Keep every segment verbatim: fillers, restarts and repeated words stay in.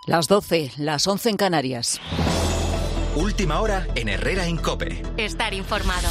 Las doce, las once en Canarias. Última hora en Herrera en COPE. Estar informado.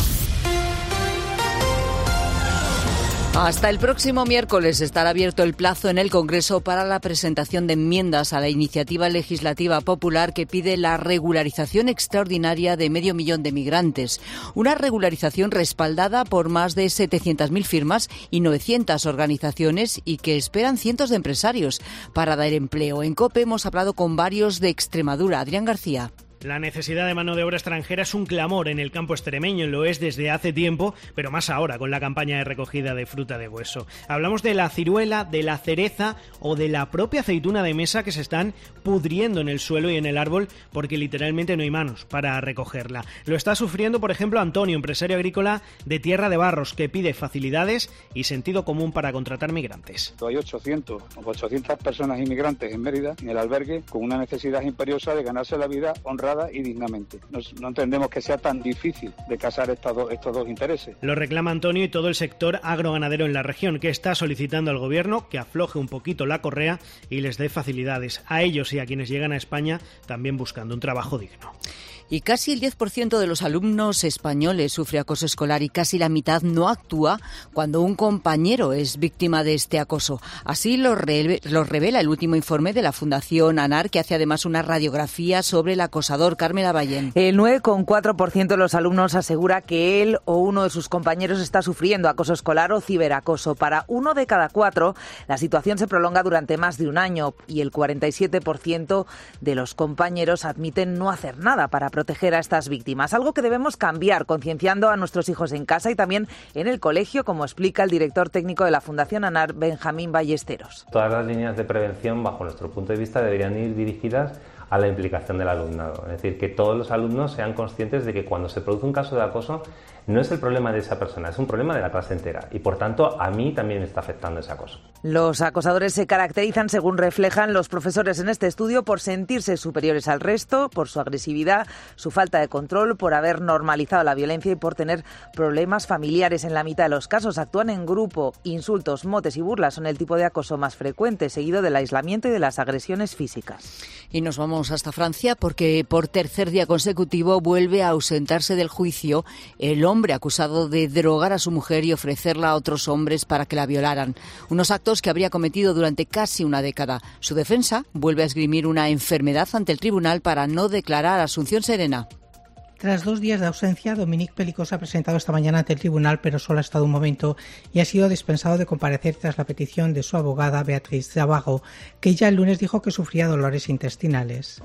Hasta el próximo miércoles estará abierto el plazo en el Congreso para la presentación de enmiendas a la iniciativa legislativa popular que pide la regularización extraordinaria de medio millón de migrantes. Una regularización respaldada por más de setecientas mil firmas y novecientas organizaciones y que esperan cientos de empresarios para dar empleo. En COPE hemos hablado con varios de Extremadura. Adrián García. La necesidad de mano de obra extranjera es un clamor en el campo extremeño, lo es desde hace tiempo, pero más ahora con la campaña de recogida de fruta de hueso. Hablamos de la ciruela, de la cereza o de la propia aceituna de mesa que se están pudriendo en el suelo y en el árbol porque literalmente no hay manos para recogerla. Lo está sufriendo, por ejemplo, Antonio, empresario agrícola de Tierra de Barros, que pide facilidades y sentido común para contratar migrantes. Hay ochocientas personas inmigrantes en Mérida, en el albergue, con una necesidad imperiosa de ganarse la vida honrada y dignamente. No, no entendemos que sea tan difícil de casar estos dos, estos dos intereses. Lo reclama Antonio y todo el sector agroganadero en la región, que está solicitando al gobierno que afloje un poquito la correa y les dé facilidades a ellos y a quienes llegan a España también buscando un trabajo digno. Y casi el diez por ciento de los alumnos españoles sufre acoso escolar y casi la mitad no actúa cuando un compañero es víctima de este acoso. Así lo, re- lo revela el último informe de la Fundación ANAR, que hace además una radiografía sobre el acosador. Carmen Aballén. El nueve coma cuatro por ciento de los alumnos asegura que él o uno de sus compañeros está sufriendo acoso escolar o ciberacoso. Para uno de cada cuatro, la situación se prolonga durante más de un año y el cuarenta y siete por ciento de los compañeros admiten no hacer nada para proteger a estas víctimas. Algo que debemos cambiar, concienciando a nuestros hijos en casa y también en el colegio, como explica el director técnico de la Fundación ANAR, Benjamín Ballesteros. Todas las líneas de prevención, bajo nuestro punto de vista, deberían ir dirigidas a la implicación del alumnado. Es decir, que todos los alumnos sean conscientes de que cuando se produce un caso de acoso no es el problema de esa persona, es un problema de la clase entera y por tanto a mí también me está afectando ese acoso. Los acosadores se caracterizan, según reflejan los profesores en este estudio, por sentirse superiores al resto, por su agresividad, su falta de control, por haber normalizado la violencia y por tener problemas familiares. En la mitad de los casos actúan en grupo. Insultos, motes y burlas son el tipo de acoso más frecuente, seguido del aislamiento y de las agresiones físicas. Y nos vamos hasta Francia porque por tercer día consecutivo vuelve a ausentarse del juicio el hombre acusado de drogar a su mujer y ofrecerla a otros hombres para que la violaran. Unos actos que habría cometido durante casi una década. Su defensa vuelve a esgrimir una enfermedad ante el tribunal para no declarar. Asunción Serena. Tras dos días de ausencia, Dominique Pelicot se ha presentado esta mañana ante el tribunal, pero solo ha estado un momento y ha sido dispensado de comparecer tras la petición de su abogada, Beatriz Zabago, que ya el lunes dijo que sufría dolores intestinales.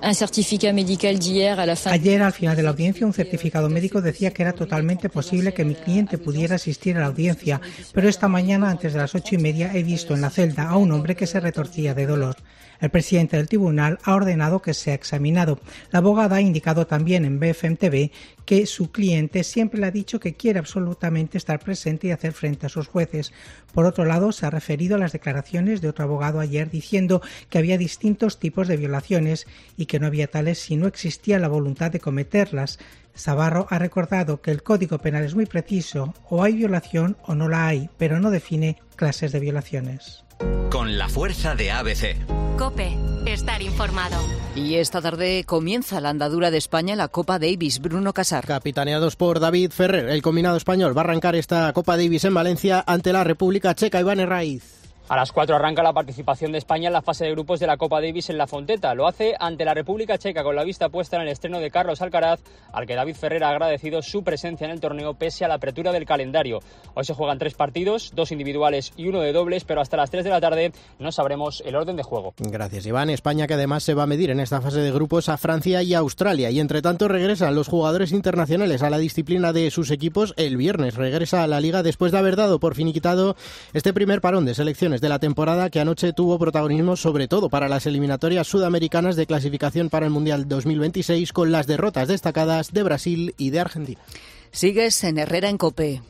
Ayer, al final de la audiencia, un certificado médico decía que era totalmente posible que mi cliente pudiera asistir a la audiencia, pero esta mañana, antes de las ocho y media, he visto en la celda a un hombre que se retorcía de dolor. El presidente del tribunal ha ordenado que sea examinado. La abogada ha indicado también en B F M T V que su cliente siempre le ha dicho que quiere absolutamente estar presente y hacer frente a sus jueces. Por otro lado, se ha referido a las declaraciones de otro abogado ayer diciendo que había distintos tipos de violaciones y que no había tales si no existía la voluntad de cometerlas. Zabarro ha recordado que el Código Penal es muy preciso, o hay violación o no la hay, pero no define clases de violaciones. Con la fuerza de A B C. COPE, estar informado. Y esta tarde comienza la andadura de España en la Copa Davis. Bruno Casar. Capitaneados por David Ferrer, el combinado español va a arrancar esta Copa Davis en Valencia ante la República Checa. Iván Herraiz. A las cuatro arranca la participación de España en la fase de grupos de la Copa Davis en La Fonteta. Lo hace ante la República Checa con la vista puesta en el estreno de Carlos Alcaraz, al que David Ferrer ha agradecido su presencia en el torneo pese a la apertura del calendario. Hoy se juegan tres partidos, dos individuales y uno de dobles, pero hasta las tres de la tarde no sabremos el orden de juego. Gracias, Iván. España que además se va a medir en esta fase de grupos a Francia y a Australia. Y entre tanto regresan los jugadores internacionales a la disciplina de sus equipos. El viernes regresa a la Liga después de haber dado por finiquitado este primer parón de selecciones de la temporada, que anoche tuvo protagonismo sobre todo para las eliminatorias sudamericanas de clasificación para el Mundial dos mil veintiséis, con las derrotas destacadas de Brasil y de Argentina. Sigues en Herrera en COPE.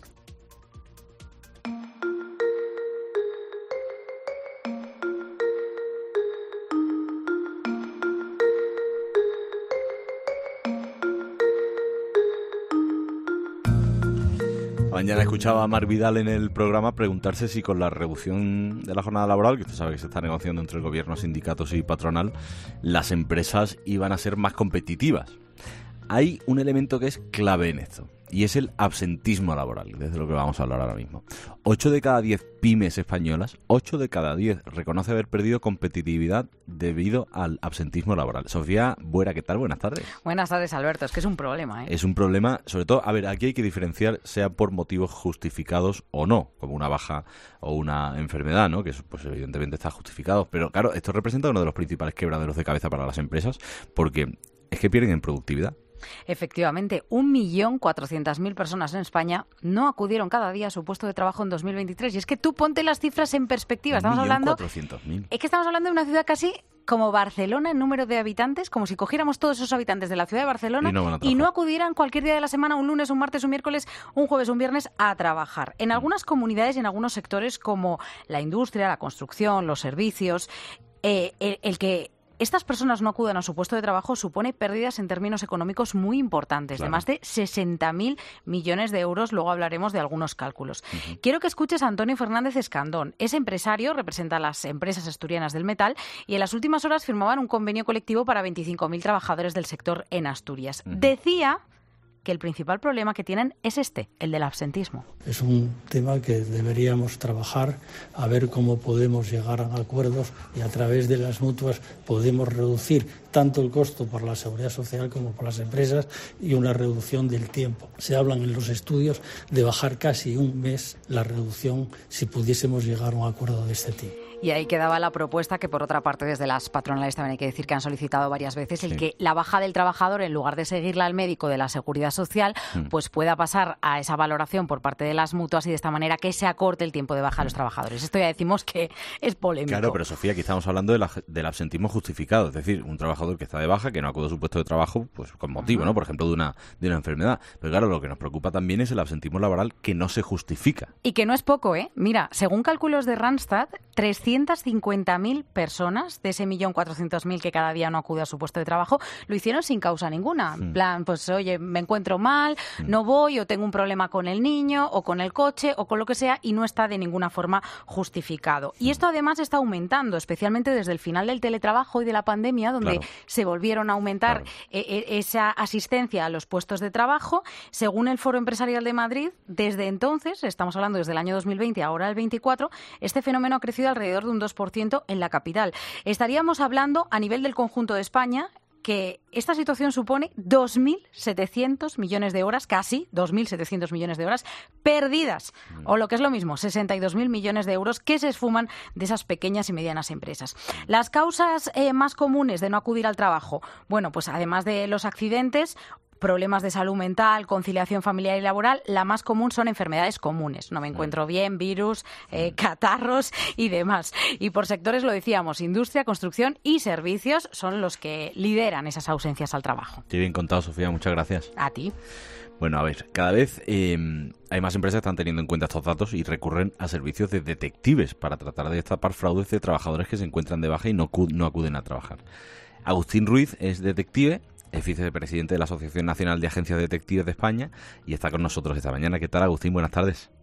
mañana escuchaba a Marc Vidal en el programa preguntarse si con la reducción de la jornada laboral, que usted sabe que se está negociando entre el gobierno, sindicatos y patronal, las empresas iban a ser más competitivas. Hay un elemento que es clave en esto, y es el absentismo laboral, desde lo que vamos a hablar ahora mismo. ocho de cada diez pymes españolas, ocho de cada diez reconoce haber perdido competitividad debido al absentismo laboral. Sofía Buera, ¿qué tal? Buenas tardes. Buenas tardes, Alberto. Es que es un problema, ¿eh? Es un problema, sobre todo, a ver, aquí hay que diferenciar, sea por motivos justificados o no, como una baja o una enfermedad, ¿no? Que eso, pues evidentemente está justificado. Pero claro, esto representa uno de los principales quebraderos de cabeza para las empresas, porque es que pierden en productividad. Efectivamente, un millón cuatrocientas mil personas en España no acudieron cada día a su puesto de trabajo en dos mil veintitrés. Y es que tú ponte las cifras en perspectiva. Estamos hablando, es que estamos hablando de una ciudad casi como Barcelona en número de habitantes, como si cogiéramos todos esos habitantes de la ciudad de Barcelona y no, y no acudieran cualquier día de la semana, un lunes, un martes, un miércoles, un jueves, un viernes, a trabajar. En algunas comunidades y en algunos sectores como la industria, la construcción, los servicios, eh, el, el que estas personas no acudan a su puesto de trabajo supone pérdidas en términos económicos muy importantes, claro, de más de sesenta mil millones de euros. Luego hablaremos de algunos cálculos. Uh-huh. Quiero que escuches a Antonio Fernández Escandón. Es empresario, representa a las empresas asturianas del metal y en las últimas horas firmaban un convenio colectivo para veinticinco mil trabajadores del sector en Asturias. Uh-huh. Decía que el principal problema que tienen es este, el del absentismo. Es un tema que deberíamos trabajar, a ver cómo podemos llegar a acuerdos y a través de las mutuas podemos reducir tanto el costo por la seguridad social como por las empresas y una reducción del tiempo. Se hablan en los estudios de bajar casi un mes la reducción si pudiésemos llegar a un acuerdo de este tipo. Y ahí quedaba la propuesta que, por otra parte, desde las patronales también hay que decir que han solicitado varias veces, sí, el que la baja del trabajador, en lugar de seguirla al médico de la Seguridad Social, mm. pues pueda pasar a esa valoración por parte de las mutuas y de esta manera que se acorte el tiempo de baja a los trabajadores. Esto ya decimos que es polémico. Claro, pero Sofía, aquí estamos hablando de la, del absentismo justificado, es decir, un trabajador que está de baja, que no acude a su puesto de trabajo, pues con motivo, ¿no? Por ejemplo, de una, de una enfermedad. Pero claro, lo que nos preocupa también es el absentismo laboral que no se justifica. Y que no es poco, ¿eh? Mira, según cálculos de Randstad, trescientas cincuenta mil personas de ese millón cuatrocientos mil que cada día no acude a su puesto de trabajo lo hicieron sin causa ninguna. En plan, pues oye, me encuentro mal, no voy, o tengo un problema con el niño, o con el coche, o con lo que sea, y no está de ninguna forma justificado. Y esto además está aumentando, especialmente desde el final del teletrabajo y de la pandemia, donde claro. se volvieron a aumentar claro. eh, esa asistencia a los puestos de trabajo. Según el Foro Empresarial de Madrid, desde entonces, estamos hablando desde el año dos mil veinte, ahora el veinticuatro, este fenómeno ha crecido alrededor de un dos por ciento en la capital. Estaríamos hablando a nivel del conjunto de España que esta situación supone dos mil setecientos millones de horas, casi dos mil setecientos millones de horas perdidas, mm. o lo que es lo mismo, sesenta y dos mil millones de euros que se esfuman de esas pequeñas y medianas empresas. Las causas eh, más comunes de no acudir al trabajo, bueno, pues además de los accidentes, problemas de salud mental, conciliación familiar y laboral, la más común son enfermedades comunes. No me encuentro bien, virus, eh, catarros y demás. Y por sectores lo decíamos, industria, construcción y servicios son los que lideran esas ausencias al trabajo. Qué bien contado, Sofía, muchas gracias. A ti. Bueno, a ver, cada vez eh, hay más empresas que están teniendo en cuenta estos datos y recurren a servicios de detectives para tratar de destapar fraudes de trabajadores que se encuentran de baja y no, no acuden a trabajar. Agustín Ruiz es detective, es vicepresidente de la Asociación Nacional de Agencias Detectives de España y está con nosotros esta mañana. ¿Qué tal, Agustín? Buenas tardes.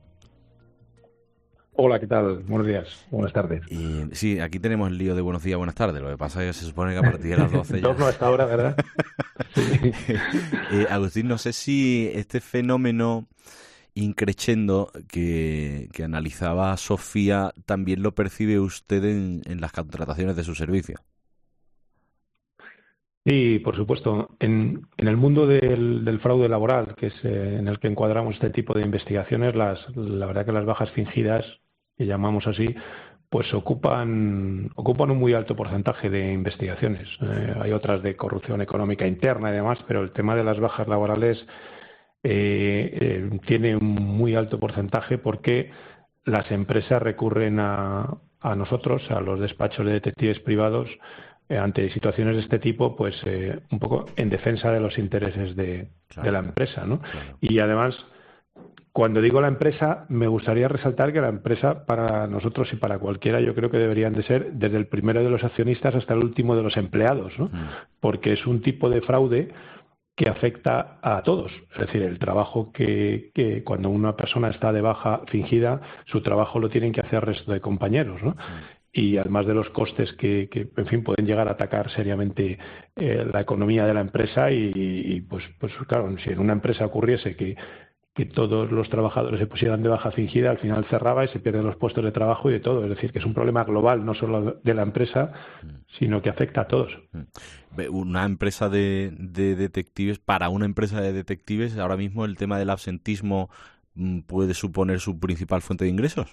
Hola, ¿qué tal? Buenos días, buenas tardes. Y, sí, aquí tenemos el lío de buenos días, buenas tardes. Lo que pasa es que se supone que a partir de las doce ya... No, hasta ahora, ¿verdad? Sí. eh, Agustín, no sé si este fenómeno increchendo que, que analizaba Sofía también lo percibe usted en, en las contrataciones de su servicio. Sí, por supuesto. En, en el mundo del, del fraude laboral, que es eh, en el que encuadramos este tipo de investigaciones, las, la verdad que las bajas fingidas, que llamamos así, pues ocupan ocupan un muy alto porcentaje de investigaciones. Eh, hay otras de corrupción económica interna y demás, pero el tema de las bajas laborales eh, eh, tiene un muy alto porcentaje porque las empresas recurren a, a nosotros, a los despachos de detectives privados, ante situaciones de este tipo, pues eh, un poco en defensa de los intereses de, claro, de la empresa, ¿no? Claro. Y además, cuando digo la empresa, me gustaría resaltar que la empresa, para nosotros y para cualquiera, yo creo que deberían de ser desde el primero de los accionistas hasta el último de los empleados, ¿no? Mm. Porque es un tipo de fraude que afecta a todos. Es decir, el trabajo que, que cuando una persona está de baja fingida, su trabajo lo tienen que hacer el resto de compañeros, ¿no? Y además de los costes que, que en fin, pueden llegar a atacar seriamente eh, la economía de la empresa y, y pues, pues claro, si en una empresa ocurriese que que todos los trabajadores se pusieran de baja fingida, al final cerraba y se pierden los puestos de trabajo y de todo. Es decir, que es un problema global, no solo de la empresa, sino que afecta a todos. Una empresa de, de detectives, para una empresa de detectives, ahora mismo el tema del absentismo puede suponer su principal fuente de ingresos.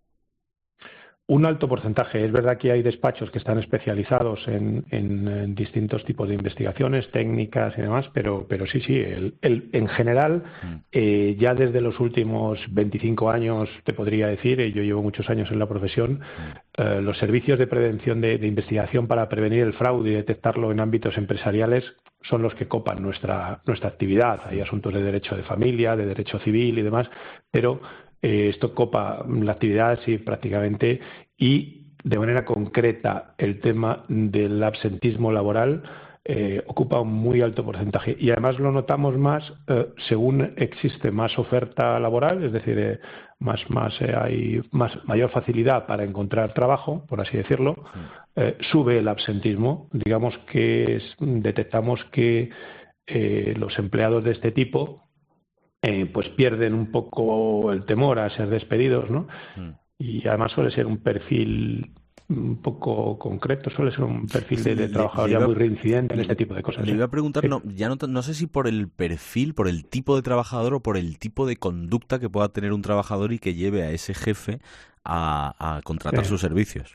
Un alto porcentaje. Es verdad que hay despachos que están especializados en, en, en distintos tipos de investigaciones, técnicas y demás, pero, pero sí, sí, el, el, en general, eh, ya desde los últimos veinticinco años, te podría decir, eh, yo llevo muchos años en la profesión, eh, los servicios de prevención de, de investigación para prevenir el fraude y detectarlo en ámbitos empresariales son los que copan nuestra, nuestra actividad. Hay asuntos de derecho de familia, de derecho civil y demás, pero Eh, esto copa la actividad, sí, prácticamente, y de manera concreta el tema del absentismo laboral eh, ocupa un muy alto porcentaje. Y además lo notamos más eh, según existe más oferta laboral, es decir, eh, más, más eh, hay más, mayor facilidad para encontrar trabajo, por así decirlo, eh, sube el absentismo. Digamos que es, detectamos que eh, los empleados de este tipo Eh, pues pierden un poco el temor a ser despedidos, ¿no? Mm. Y además suele ser un perfil un poco concreto, suele ser un perfil de, de trabajador ya muy reincidente en este tipo de cosas. Le iba a preguntar, sí. no, ya no, no sé si por el perfil, por el tipo de trabajador o por el tipo de conducta que pueda tener un trabajador y que lleve a ese jefe a, a contratar sí. sus servicios.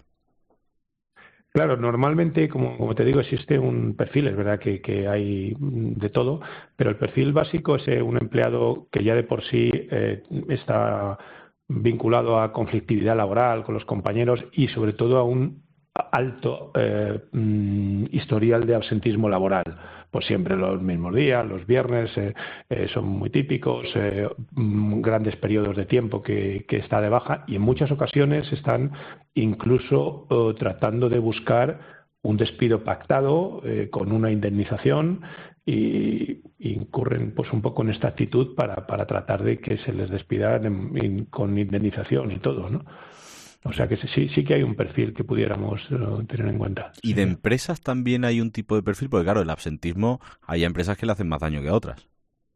Claro, normalmente, como, como te digo, existe un perfil, es verdad que, que hay de todo, pero el perfil básico es eh, un empleado que ya de por sí eh, está vinculado a conflictividad laboral con los compañeros y sobre todo a un alto eh, historial de absentismo laboral. Pues siempre los mismos días, los viernes eh, eh, son muy típicos, eh, grandes periodos de tiempo que, que está de baja y en muchas ocasiones están incluso eh, tratando de buscar un despido pactado eh, con una indemnización y, y incurren pues un poco en esta actitud para, para tratar de que se les despida en, en, con indemnización y todo, ¿no? O sea que sí, sí que hay un perfil que pudiéramos uh, tener en cuenta. ¿Y de empresas también hay un tipo de perfil? Porque claro, el absentismo, hay empresas que le hacen más daño que a otras.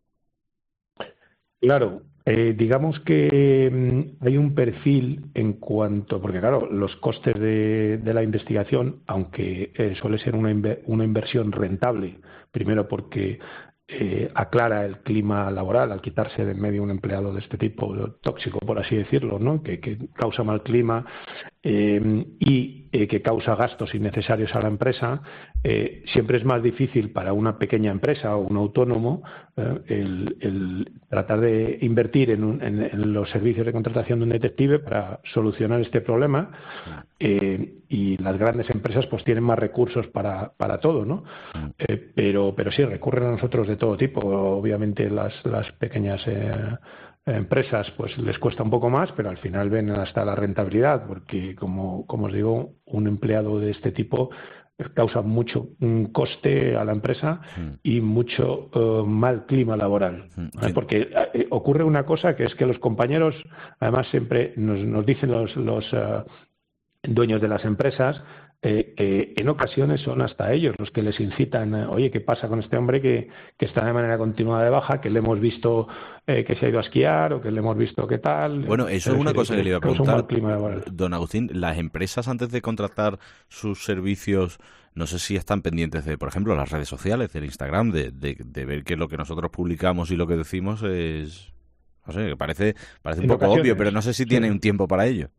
Claro, eh, digamos que mm, hay un perfil en cuanto, porque claro, los costes de, de la investigación, aunque eh, suele ser una, inver, una inversión rentable, primero porque Eh, aclara el clima laboral al quitarse de en medio un empleado de este tipo tóxico, por así decirlo, ¿no? que, que causa mal clima eh, y eh, que causa gastos innecesarios a la empresa. Eh, siempre es más difícil para una pequeña empresa o un autónomo eh, el, el tratar de invertir en, un, en, en los servicios de contratación de un detective para solucionar este problema. Eh, y las grandes empresas pues tienen más recursos para, para todo, ¿no? Eh, pero, pero sí, recurren a nosotros de todo tipo. Obviamente las, las pequeñas eh, empresas pues les cuesta un poco más, pero al final ven hasta la rentabilidad, porque como, como os digo, un empleado de este tipo causa mucho un coste a la empresa mm. y mucho uh, mal clima laboral. Mm. ¿eh? Porque eh, ocurre una cosa que es que los compañeros, además siempre nos, nos dicen los, los uh, dueños de las empresas, eh, eh, en ocasiones son hasta ellos los que les incitan, eh, oye, ¿qué pasa con este hombre que, que está de manera continuada de baja, que le hemos visto eh, que se ha ido a esquiar o que le hemos visto qué tal? Bueno, eso es es una cosa que le iba a preguntar, clima don Agustín. Las empresas, antes de contratar sus servicios, no sé si están pendientes de, por ejemplo, las redes sociales, del Instagram, de, de, de ver que lo que nosotros publicamos y lo que decimos es, no sé, parece, parece un en poco ocasiones, obvio, pero no sé si sí. tiene un tiempo para ello.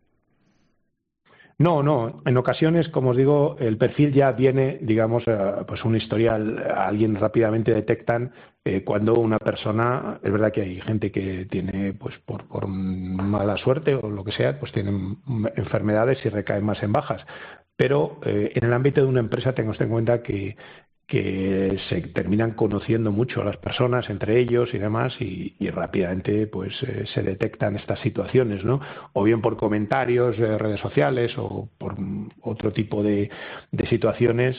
No, no. En ocasiones, como os digo, el perfil ya viene, digamos, uh, pues un historial. Alguien rápidamente detectan eh, cuando una persona, es verdad que hay gente que tiene, pues por, por mala suerte o lo que sea, pues tienen enfermedades y recaen más en bajas. Pero eh, en el ámbito de una empresa tengo en cuenta que que se terminan conociendo mucho a las personas entre ellos y demás y, y rápidamente pues eh, se detectan estas situaciones, ¿no? O bien por comentarios de redes sociales o por otro tipo de, de situaciones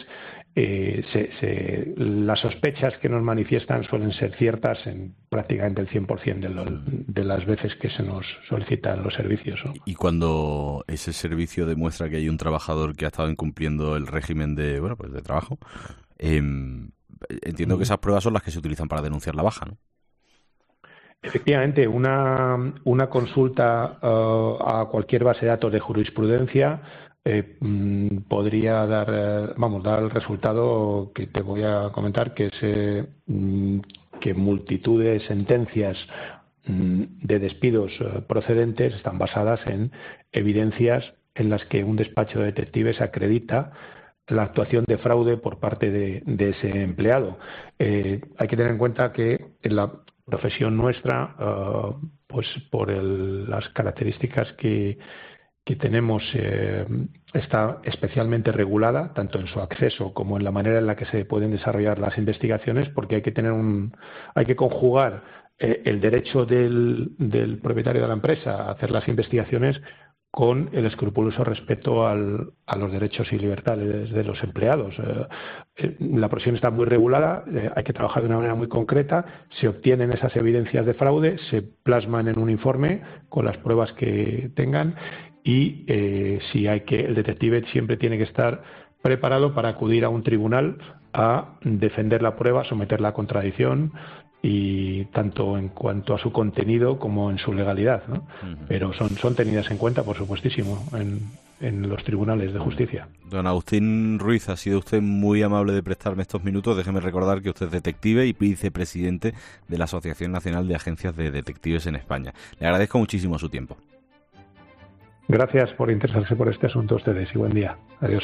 eh, se, se, las sospechas que nos manifiestan suelen ser ciertas en prácticamente el cien por ciento de, lo, de las veces que se nos solicitan los servicios, ¿no? Y cuando ese servicio demuestra que hay un trabajador que ha estado incumpliendo el régimen de, bueno, pues de trabajo, eh, entiendo que esas pruebas son las que se utilizan para denunciar la baja, ¿no? Efectivamente, una, una consulta uh, a cualquier base de datos de jurisprudencia eh, mm, podría dar, eh, vamos, dar el resultado que te voy a comentar, que es eh, mm, que multitud de sentencias mm, de despidos uh, procedentes están basadas en evidencias en las que un despacho de detectives acredita la actuación de fraude por parte de, de ese empleado. Eh, hay que tener en cuenta que en la profesión nuestra, uh, pues por el, las características que, que tenemos, eh, está especialmente regulada, tanto en su acceso como en la manera en la que se pueden desarrollar las investigaciones, porque hay que tener un, hay que conjugar eh, el derecho del, del propietario de la empresa a hacer las investigaciones con el escrupuloso respeto al, a los derechos y libertades de los empleados. Eh, la profesión está muy regulada, eh, hay que trabajar de una manera muy concreta, se obtienen esas evidencias de fraude, se plasman en un informe con las pruebas que tengan y eh, si hay que, el detective siempre tiene que estar preparado para acudir a un tribunal a defender la prueba, someterla a contradicción, y tanto en cuanto a su contenido como en su legalidad, ¿no? Uh-huh. Pero son, son tenidas en cuenta, por supuestísimo, en, en los tribunales de justicia. Don Agustín Ruiz, ha sido usted muy amable de prestarme estos minutos. Déjeme recordar que usted es detective y vicepresidente de la Asociación Nacional de Agencias de Detectives en España. Le agradezco muchísimo su tiempo. Gracias por interesarse por este asunto a ustedes y buen día. Adiós.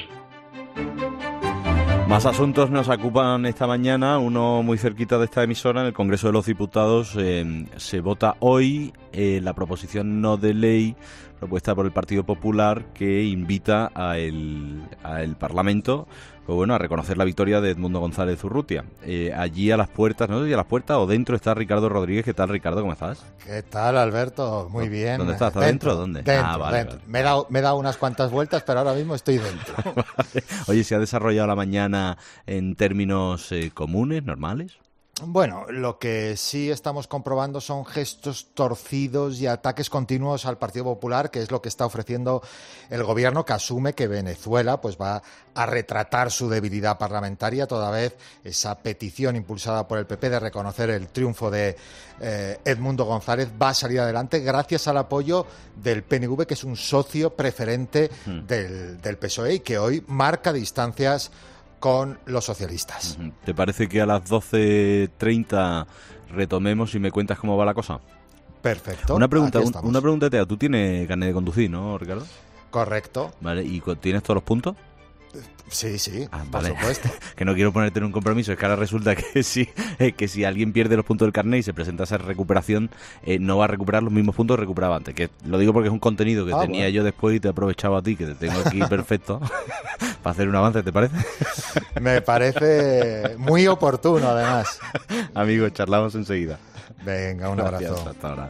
Más asuntos nos ocupan esta mañana, uno muy cerquita de esta emisora. En el Congreso de los Diputados eh, se vota hoy eh, la proposición no de ley propuesta por el Partido Popular que invita a el, a el Parlamento pues bueno, a reconocer la victoria de Edmundo González Urrutia. Eh, allí a las puertas, no sé si a las puertas o dentro está Ricardo Rodríguez. ¿Qué tal, Ricardo? ¿Cómo estás? ¿Qué tal, Alberto? Muy bien. ¿Dónde estás? ¿Estás dentro? dentro? ¿Dónde? Dentro, ah, vale, dentro. Vale. Me, he dado, me he dado unas cuantas vueltas, pero ahora mismo estoy dentro. Vale. Oye, ¿se ha desarrollado la mañana en términos eh, comunes, normales? Bueno, lo que sí estamos comprobando son gestos torcidos y ataques continuos al Partido Popular, que es lo que está ofreciendo el gobierno, que asume que Venezuela pues va a retratar su debilidad parlamentaria, toda vez esa petición impulsada por el P P de reconocer el triunfo de eh, Edmundo González va a salir adelante gracias al apoyo del P N V, que es un socio preferente hmm. del, del P S O E y que hoy marca distancias con los socialistas. ¿Te parece que a las doce treinta retomemos y me cuentas cómo va la cosa? Perfecto. Una pregunta, un, una pregunta, Tea. Tú tienes carnet de conducir, ¿no, Ricardo? Correcto. Vale, ¿y tienes todos los puntos? Sí, sí, ah, por vale. supuesto. Que no quiero ponerte en un compromiso, es que ahora resulta que si, eh, que si alguien pierde los puntos del carnet y se presenta a esa recuperación, eh, no va a recuperar los mismos puntos que recuperaba antes. Que lo digo porque es un contenido que ah, tenía bueno. yo después y te he aprovechado a ti, que te tengo aquí perfecto, para hacer un avance, ¿te parece? Me parece muy oportuno, además. Amigos, charlamos enseguida. Venga, un Gracias, abrazo. Hasta ahora.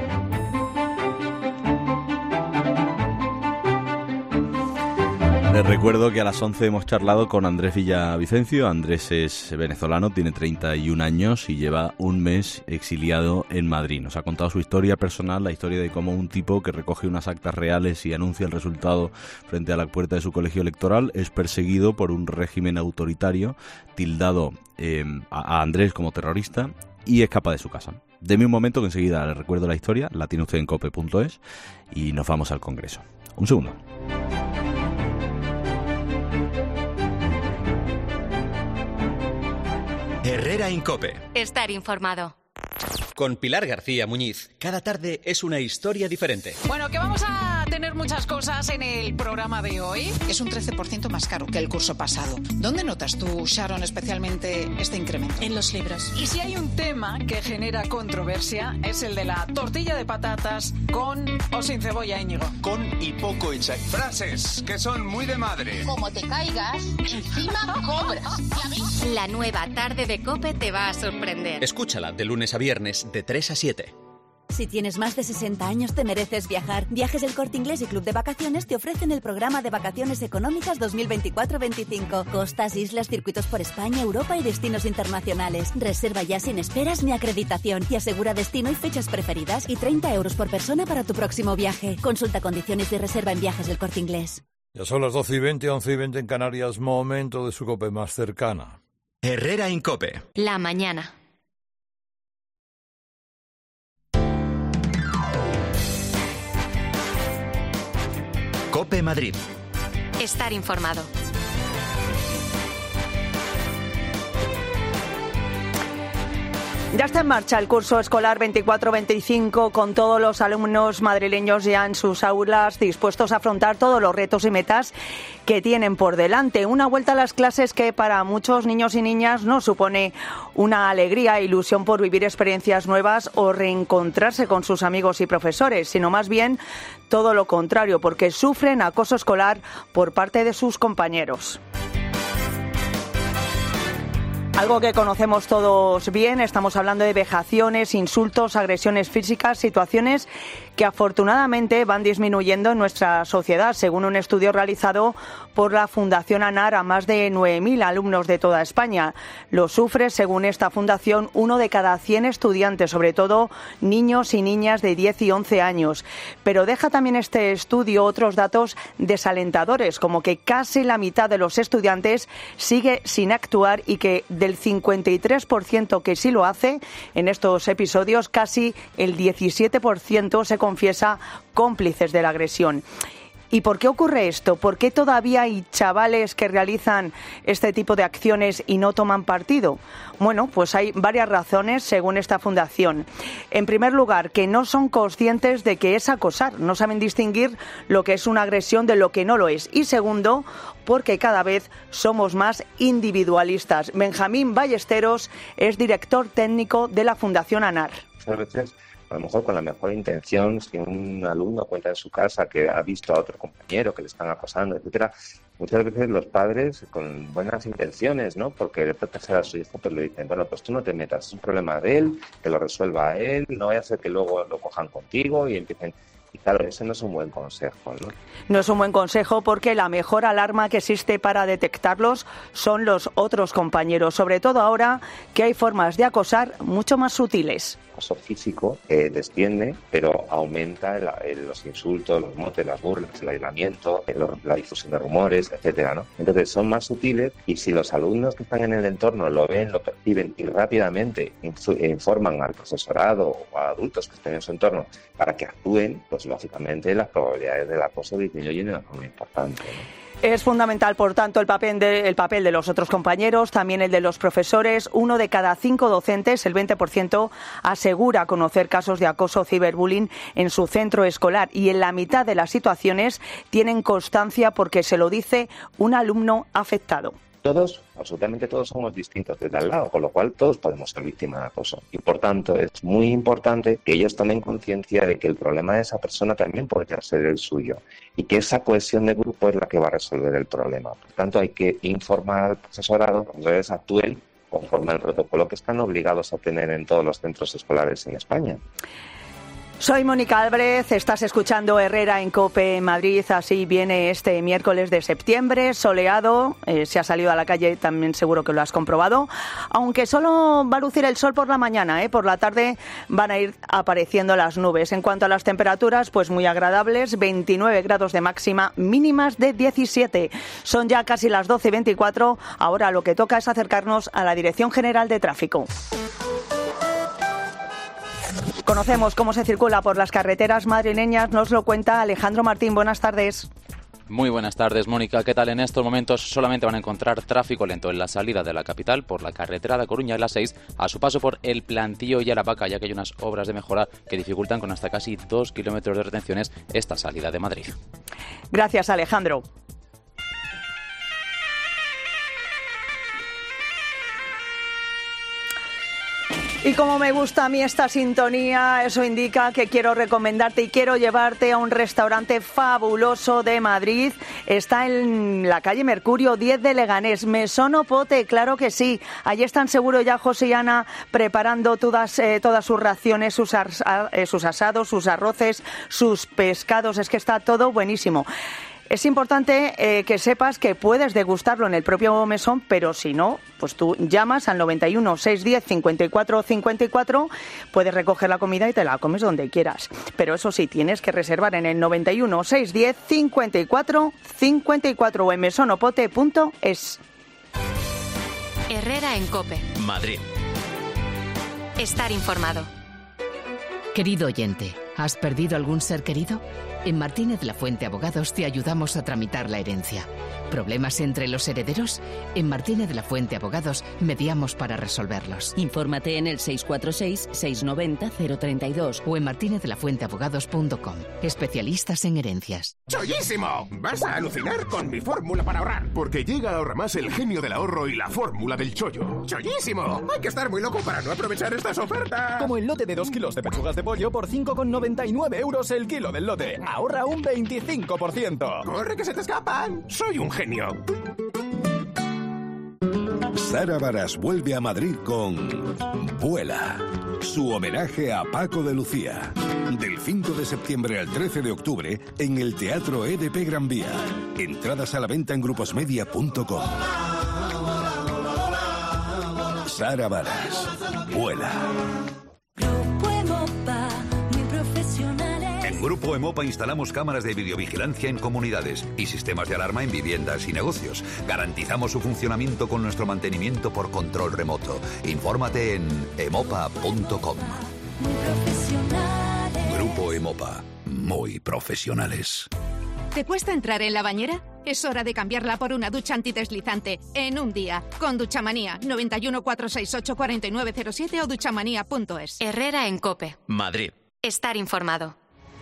Les recuerdo que a las once hemos charlado con Andrés Villavicencio. Andrés es venezolano, tiene treinta y un años y lleva un mes exiliado en Madrid. Nos ha contado su historia personal, la historia de cómo un tipo que recoge unas actas reales y anuncia el resultado frente a la puerta de su colegio electoral es perseguido por un régimen autoritario, tildado eh, a Andrés como terrorista y escapa de su casa. Deme un momento que enseguida le recuerdo la historia, la tiene usted en cope punto es y nos vamos al Congreso. Un segundo. Herrera en COPE. Estar informado. Con Pilar García Muñiz, cada tarde es una historia diferente. Bueno, que vamos a tener muchas cosas en el programa de hoy. Es un trece por ciento más caro que el curso pasado. ¿Dónde notas tú, Sharon, especialmente este incremento? En los libros. Y si hay un tema que genera controversia, es el de la tortilla de patatas con o sin cebolla, Íñigo. Con y poco hecha. Frases que son muy de madre. Como te caigas, encima cobras. ¿Ya ves? La nueva tarde de COPE te va a sorprender. Escúchala de lunes a viernes de tres a siete. Si tienes más de sesenta años te mereces viajar. Viajes El Corte Inglés y Club de Vacaciones te ofrecen el programa de vacaciones económicas dos mil veinticuatro veinticinco. Costas, islas, circuitos por España, Europa y destinos internacionales. Reserva ya sin esperas ni acreditación y asegura destino y fechas preferidas y treinta euros por persona para tu próximo viaje. Consulta condiciones de reserva en Viajes del Corte Inglés. Ya son las doce y veinte, once y veinte en Canarias, momento de su COPE más cercana. Herrera en COPE. La mañana. COPE Madrid. Estar informado. Ya está en marcha el curso escolar veinticuatro veinticinco con todos los alumnos madrileños ya en sus aulas dispuestos a afrontar todos los retos y metas que tienen por delante. Una vuelta a las clases que para muchos niños y niñas no supone una alegría e ilusión por vivir experiencias nuevas o reencontrarse con sus amigos y profesores, sino más bien todo lo contrario, porque sufren acoso escolar por parte de sus compañeros. Algo que conocemos todos bien, estamos hablando de vejaciones, insultos, agresiones físicas, situaciones que afortunadamente van disminuyendo en nuestra sociedad, según un estudio realizado por la Fundación ANAR a más de nueve mil alumnos de toda España. Lo sufre, según esta fundación, uno de cada cien estudiantes, sobre todo niños y niñas de diez y once años. Pero deja también este estudio otros datos desalentadores, como que casi la mitad de los estudiantes sigue sin actuar y que del cincuenta y tres por ciento que sí lo hace en estos episodios, casi el diecisiete por ciento se confiesa cómplices de la agresión. ¿Y por qué ocurre esto? ¿Por qué todavía hay chavales que realizan este tipo de acciones y no toman partido? Bueno, pues hay varias razones según esta fundación. En primer lugar, que no son conscientes de que es acosar, no saben distinguir lo que es una agresión de lo que no lo es. Y segundo, porque cada vez somos más individualistas. Benjamín Ballesteros es director técnico de la Fundación ANAR. Muchas veces, a lo mejor con la mejor intención, si un alumno cuenta en su casa que ha visto a otro compañero que le están acosando, etcétera, muchas veces los padres con buenas intenciones, ¿no? Porque de proteger a su hijo, pues le dicen, bueno, pues tú no te metas, es un problema de él, que lo resuelva a él, no vaya a ser que luego lo cojan contigo y empiecen. Y claro, ese no es un buen consejo, ¿no? No es un buen consejo porque la mejor alarma que existe para detectarlos son los otros compañeros, sobre todo ahora que hay formas de acosar mucho más sutiles. El acoso físico eh, desciende, pero aumenta el, el, los insultos, los motes, las burlas, el aislamiento, el, la difusión de rumores, etcétera, ¿no? Entonces son más sutiles y si los alumnos que están en el entorno lo ven, lo perciben y rápidamente informan al profesorado o a adultos que estén en su entorno para que actúen, pues lógicamente las probabilidades del acoso disminuyen de una forma importante, ¿no? Es fundamental, por tanto, el papel, de, el papel de los otros compañeros, también el de los profesores. Uno de cada cinco docentes, el veinte por ciento, asegura conocer casos de acoso o ciberbullying en su centro escolar y en la mitad de las situaciones tienen constancia porque se lo dice un alumno afectado. Todos, absolutamente todos somos distintos desde al lado, con lo cual todos podemos ser víctimas de acoso. Y por tanto es muy importante que ellos tomen conciencia de que el problema de esa persona también podría ser el suyo y que esa cohesión de grupo es la que va a resolver el problema. Por tanto hay que informar al profesorado cuando ellos actúen conforme al protocolo que están obligados a tener en todos los centros escolares en España. Soy Mónica Álvarez, estás escuchando Herrera en COPE Madrid, así viene este miércoles de septiembre, soleado, eh, se ha salido a la calle, también seguro que lo has comprobado, aunque solo va a lucir el sol por la mañana, eh, por la tarde van a ir apareciendo las nubes. En cuanto a las temperaturas, pues muy agradables, veintinueve grados de máxima, mínimas de diecisiete. Son ya casi las doce y veinticuatro, ahora lo que toca es acercarnos a la Dirección General de Tráfico. Conocemos cómo se circula por las carreteras madrileñas, nos lo cuenta Alejandro Martín. Buenas tardes. Muy buenas tardes, Mónica. ¿Qué tal? En estos momentos solamente van a encontrar tráfico lento en la salida de la capital por la carretera de Coruña y la seis, a su paso por El Plantío y Aravaca, ya que hay unas obras de mejora que dificultan con hasta casi dos kilómetros de retenciones esta salida de Madrid. Gracias, Alejandro. Y como me gusta a mí esta sintonía, eso indica que quiero recomendarte y quiero llevarte a un restaurante fabuloso de Madrid. Está en la calle Mercurio diez de Leganés, Mesón o Pote, claro que sí. Allí están seguro ya José y Ana preparando todas, eh, todas sus raciones, sus, as, eh, sus asados, sus arroces, sus pescados. Es que está todo buenísimo. Es importante eh, que sepas que puedes degustarlo en el propio mesón, pero si no, pues tú llamas al noventa y uno, seiscientos diez, cincuenta y cuatro cincuenta y cuatro, puedes recoger la comida y te la comes donde quieras. Pero eso sí, tienes que reservar en el noventa y uno, seiscientos diez, cincuenta y cuatro cincuenta y cuatro o en mesonopote punto es. Herrera en COPE. Madrid. Estar informado. Querido oyente, ¿has perdido algún ser querido? En Martínez La Fuente Abogados te ayudamos a tramitar la herencia. ¿Problemas entre los herederos? En Martínez La Fuente Abogados mediamos para resolverlos. Infórmate en el seis cuatro seis, seis nueve cero, cero tres dos o en martínez de la fuente abogados punto com. Especialistas en herencias. ¡Chollísimo! Vas a alucinar con mi fórmula para ahorrar. Porque llega a Ahorra Más el genio del ahorro y la fórmula del chollo. ¡Chollísimo! Hay que estar muy loco para no aprovechar estas ofertas. Como el lote de dos kilos de pechugas de pollo por cinco con noventa y nueve euros el kilo del lote. Ahorra un veinticinco por ciento. ¡Corre que se te escapan! Soy un genio. Sara Baras vuelve a Madrid con Vuela, su homenaje a Paco de Lucía. Del cinco de septiembre al trece de octubre en el Teatro E D P Gran Vía. Entradas a la venta en gruposmedia punto com. Sara Baras, Vuela. En Grupo Emopa instalamos cámaras de videovigilancia en comunidades y sistemas de alarma en viviendas y negocios. Garantizamos su funcionamiento con nuestro mantenimiento por control remoto. Infórmate en emopa punto com. Grupo Emopa, muy profesionales. ¿Te cuesta entrar en la bañera? Es hora de cambiarla por una ducha antideslizante en un día. Con Duchamanía, noventa y uno, cuatrocientos sesenta y ocho, cuarenta y nueve cero siete o duchamanía punto es. Herrera en COPE. Madrid. Estar informado.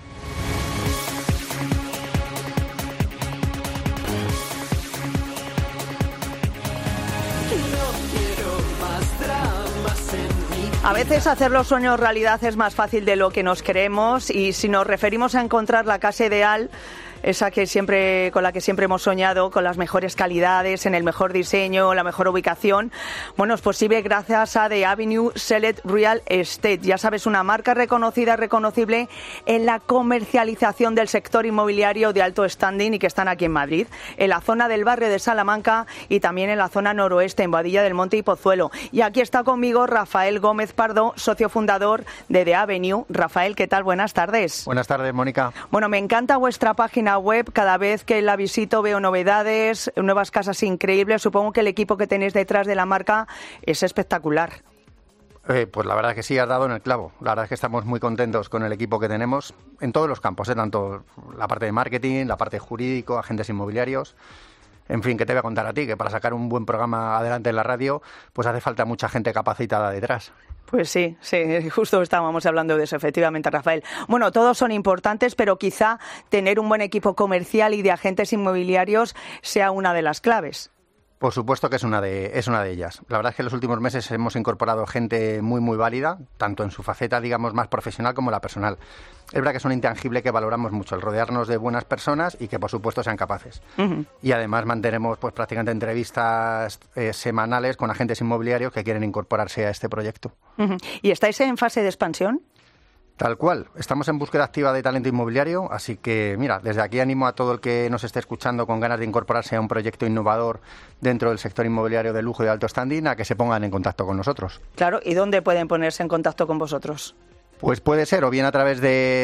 A veces hacer los sueños realidad es más fácil de lo que nos creemos y si nos referimos a encontrar la casa ideal, esa que siempre, con la que siempre hemos soñado, con las mejores calidades, en el mejor diseño, la mejor ubicación, bueno, es posible gracias a The Avenue Select Real Estate. Ya sabes, una marca reconocida, reconocible en la comercialización del sector inmobiliario de alto standing y que están aquí en Madrid, en la zona del barrio de Salamanca y también en la zona noroeste, en Boadilla del Monte y Pozuelo. Y aquí está conmigo Rafael Gómez Pardo, socio fundador de The Avenue. Rafael, ¿qué tal? Buenas tardes. Buenas tardes, Mónica. Bueno, me encanta vuestra página web. Cada vez que la visito veo novedades, nuevas casas increíbles. Supongo que el equipo que tenéis detrás de la marca es espectacular. Eh, pues la verdad es que sí, has dado en el clavo. La verdad es que estamos muy contentos con el equipo que tenemos en todos los campos, ¿eh? Tanto la parte de marketing, la parte jurídico, agentes inmobiliarios. En fin, ¿qué te voy a contar a ti? Que para sacar un buen programa adelante en la radio, pues hace falta mucha gente capacitada detrás. Pues sí, sí, justo estábamos hablando de eso, efectivamente, Rafael. Bueno, todos son importantes, pero quizá tener un buen equipo comercial y de agentes inmobiliarios sea una de las claves. Por supuesto que es una de es una de ellas. La verdad es que en los últimos meses hemos incorporado gente muy, muy válida, tanto en su faceta, digamos, más profesional como la personal. Es verdad que es un intangible que valoramos mucho, el rodearnos de buenas personas y que, por supuesto, sean capaces. Uh-huh. Y además mantenemos pues prácticamente entrevistas eh, semanales con agentes inmobiliarios que quieren incorporarse a este proyecto. Uh-huh. ¿Y estáis en fase de expansión? Tal cual. Estamos en búsqueda activa de talento inmobiliario, así que, mira, desde aquí animo a todo el que nos esté escuchando con ganas de incorporarse a un proyecto innovador dentro del sector inmobiliario de lujo y de alto standing a que se pongan en contacto con nosotros. Claro, ¿y dónde pueden ponerse en contacto con vosotros? Pues puede ser o bien a través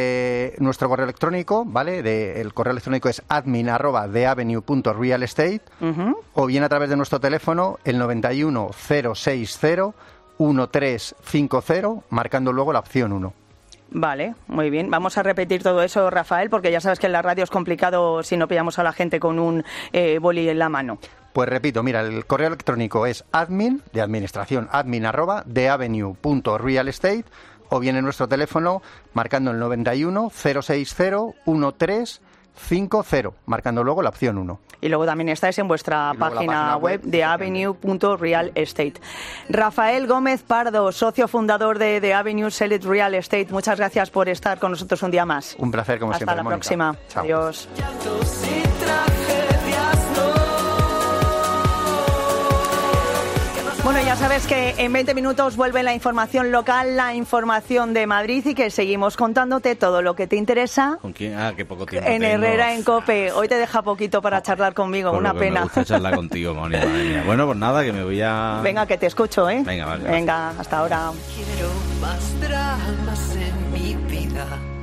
de nuestro correo electrónico, ¿vale? De, el correo electrónico es admin arroba theavenue punto real estate, uh-huh. o bien a través de nuestro teléfono, el noventa y uno, cero seis cero, uno tres cinco cero, marcando luego la opción uno. Vale, muy bien. Vamos a repetir todo eso, Rafael, porque ya sabes que en la radio es complicado si no pillamos a la gente con un eh, boli en la mano. Pues repito, mira, el correo electrónico es admin, de administración, admin arroba theavenue punto real estate, o bien en nuestro teléfono marcando el noventa y uno, cero seis cero, uno tres cinco cero, marcando luego la opción uno. Y luego también estáis en vuestra página, página web de avenue punto real estate. Rafael Gómez Pardo, socio fundador de The Avenue Select Real Estate, muchas gracias por estar con nosotros un día más. Un placer, como Hasta siempre, la Mónica. próxima. Chao. Adiós. Bueno, ya sabes que en veinte minutos vuelve la información local, la información de Madrid y que seguimos contándote todo lo que te interesa. ¿Con quién? Ah, qué poco tiempo En tengo. Herrera en COPE. Hoy te deja poquito para charlar conmigo, Por una lo que pena. Me gusta charlar contigo, Mónica, madre mía. Bueno, pues nada, que me voy a... Venga, que te escucho, ¿eh? Venga, vale. Venga, hasta ahora. Quiero más dramas en mi vida.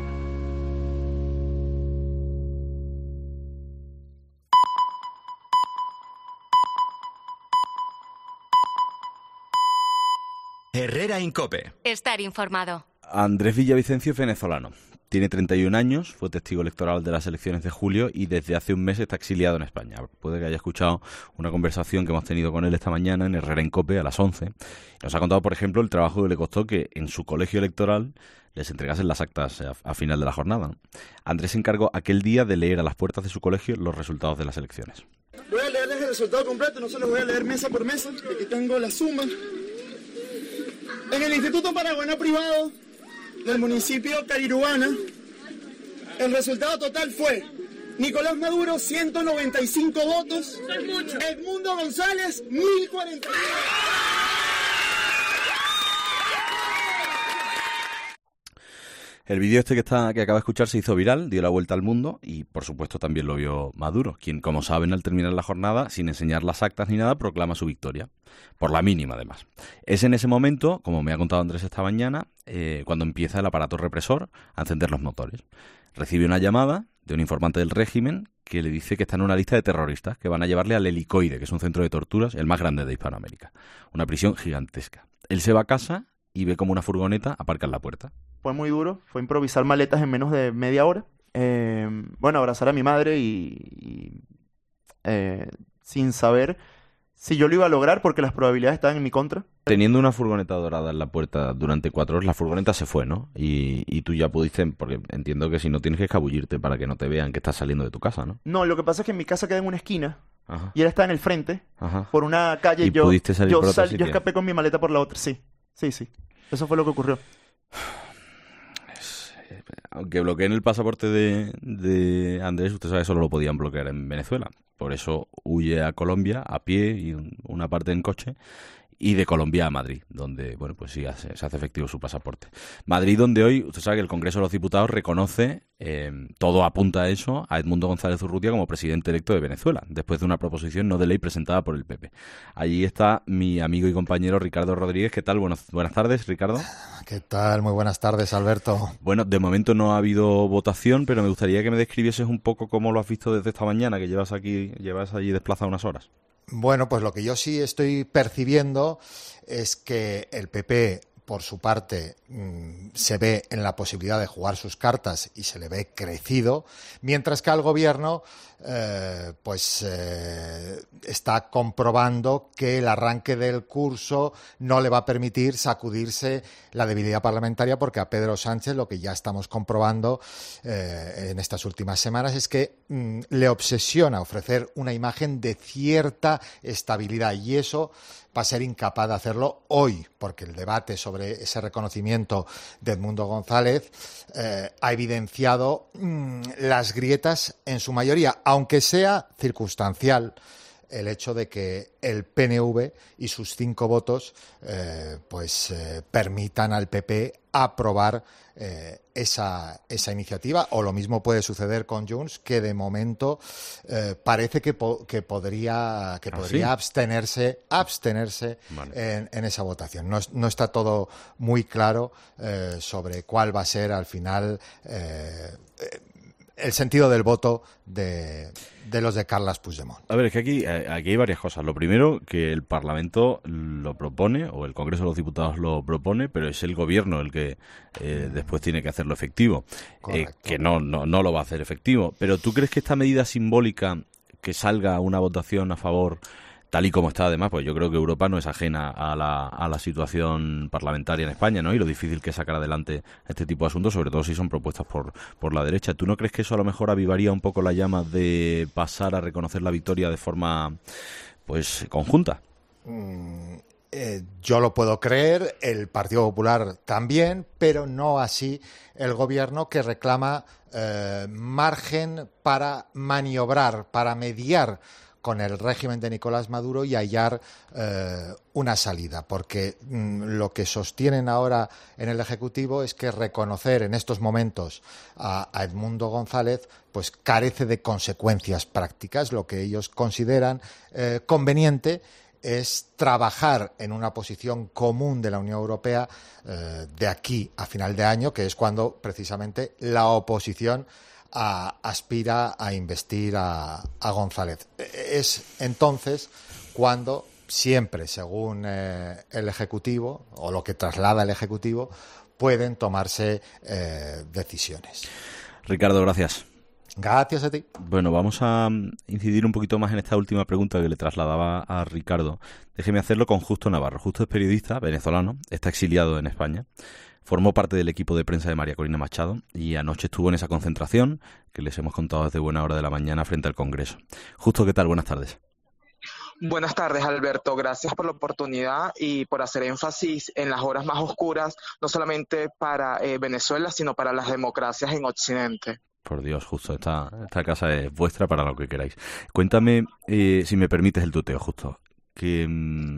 Herrera en COPE. Estar informado. Andrés Villavicencio es venezolano. Tiene treinta y un años, fue testigo electoral de las elecciones de julio y desde hace un mes está exiliado en España. Puede que haya escuchado una conversación que hemos tenido con él esta mañana en Herrera en COPE a las once. Nos ha contado, por ejemplo, el trabajo que le costó que en su colegio electoral les entregasen las actas a, a final de la jornada. Andrés se encargó aquel día de leer a las puertas de su colegio los resultados de las elecciones. Voy a leerles el resultado completo, no se los voy a leer mesa por mesa, aquí tengo la suma. En el Instituto Paraguano Privado del municipio Carirubana, el resultado total fue Nicolás Maduro, ciento noventa y cinco votos, Edmundo González, mil cuarenta y nueve. El vídeo este que está que acaba de escuchar se hizo viral, dio la vuelta al mundo y, por supuesto, también lo vio Maduro, quien, como saben, al terminar la jornada, sin enseñar las actas ni nada, proclama su victoria, por la mínima, además. Es en ese momento, como me ha contado Andrés esta mañana, eh, cuando empieza el aparato represor a encender los motores. Recibe una llamada de un informante del régimen que le dice que está en una lista de terroristas que van a llevarle al Helicoide, que es un centro de torturas, el más grande de Hispanoamérica. Una prisión gigantesca. Él se va a casa y ve como una furgoneta aparca en la puerta. Fue muy duro, fue improvisar maletas en menos de media hora. Eh, bueno, abrazar a mi madre y, y eh, sin saber si yo lo iba a lograr porque las probabilidades estaban en mi contra. Teniendo una furgoneta dorada en la puerta durante cuatro horas, la furgoneta se fue, ¿no? Y, y tú ya pudiste, porque entiendo que si no tienes que escabullirte para que no te vean que estás saliendo de tu casa, ¿no? No, lo que pasa es que mi casa queda en una esquina. Ajá. Y él está en el frente, Ajá. por una calle. ¿Y yo, pudiste salir yo, por otro sal, sitio? yo escapé con mi maleta por la otra, sí. Sí, sí. Eso fue lo que ocurrió. Aunque bloqueen el pasaporte de, de Andrés, usted sabe que solo lo podían bloquear en Venezuela. Por eso huye a Colombia a pie y un, una parte en coche. Y de Colombia a Madrid, donde, bueno, pues sí, se, se hace efectivo su pasaporte. Madrid, donde hoy, usted sabe que el Congreso de los Diputados reconoce, eh, todo apunta a eso, a Edmundo González Urrutia como presidente electo de Venezuela, después de una proposición no de ley presentada por el P P. Allí está mi amigo y compañero Ricardo Rodríguez. ¿Qué tal? Buenas, buenas tardes, Ricardo. ¿Qué tal? Muy buenas tardes, Alberto. Bueno, de momento no ha habido votación, pero me gustaría que me describieses un poco cómo lo has visto desde esta mañana, que llevas aquí, llevas allí desplazado unas horas. Bueno, pues lo que yo sí estoy percibiendo es que el P P, por su parte, mmm, se ve en la posibilidad de jugar sus cartas y se le ve crecido, mientras que al gobierno eh, pues eh, está comprobando que el arranque del curso no le va a permitir sacudirse la debilidad parlamentaria, porque a Pedro Sánchez lo que ya estamos comprobando eh, en estas últimas semanas es que mmm, le obsesiona ofrecer una imagen de cierta estabilidad, y eso va a ser incapaz de hacerlo hoy, porque el debate sobre ese reconocimiento de Edmundo González eh, ha evidenciado mmm, las grietas en su mayoría, aunque sea circunstancial el hecho de que el P N V y sus cinco votos eh, pues eh, permitan al P P aprobar eh, esa, esa iniciativa, o lo mismo puede suceder con Junts, que de momento eh, parece que, po que podría, que ¿Ah, podría sí? abstenerse, abstenerse vale. en, en esa votación. No, no está todo muy claro eh, sobre cuál va a ser al final eh, el sentido del voto de, de los de Carles Puigdemont. A ver, es que aquí, aquí hay varias cosas. Lo primero, que el Parlamento lo propone, o el Congreso de los Diputados lo propone, pero es el Gobierno el que eh, después tiene que hacerlo efectivo. Eh, que no, no, no lo va a hacer efectivo. Pero ¿tú crees que esta medida simbólica, que salga una votación a favor tal y como está además, pues yo creo que Europa no es ajena a la, a la situación parlamentaria en España, ¿no? Y lo difícil que es sacar adelante este tipo de asuntos, sobre todo si son propuestas por, por la derecha. ¿Tú no crees que eso a lo mejor avivaría un poco la llama de pasar a reconocer la victoria de forma, pues, conjunta? Mm, eh, yo lo puedo creer, el Partido Popular también, pero no así el Gobierno, que reclama eh, margen para maniobrar, para mediar con el régimen de Nicolás Maduro y hallar eh, una salida, porque mm, lo que sostienen ahora en el Ejecutivo es que reconocer en estos momentos a, a Edmundo González pues carece de consecuencias prácticas. Lo que ellos consideran eh, conveniente es trabajar en una posición común de la Unión Europea eh, de aquí a final de año, que es cuando precisamente la oposición A, aspira a investir a, a González. Es entonces cuando siempre, según eh, el Ejecutivo, o lo que traslada el Ejecutivo, pueden tomarse eh, decisiones. Ricardo, gracias. Gracias a ti. Bueno, vamos a incidir un poquito más en esta última pregunta que le trasladaba a Ricardo. Déjeme hacerlo con Justo Navarro. Justo es periodista venezolano, está exiliado en España. Formó parte del equipo de prensa de María Corina Machado y anoche estuvo en esa concentración que les hemos contado desde buena hora de la mañana frente al Congreso. Justo, ¿qué tal? Buenas tardes. Buenas tardes, Alberto. Gracias por la oportunidad y por hacer énfasis en las horas más oscuras, no solamente para eh, Venezuela, sino para las democracias en Occidente. Por Dios, Justo, esta, esta casa es vuestra para lo que queráis. Cuéntame, eh, si me permites el tuteo, Justo, que,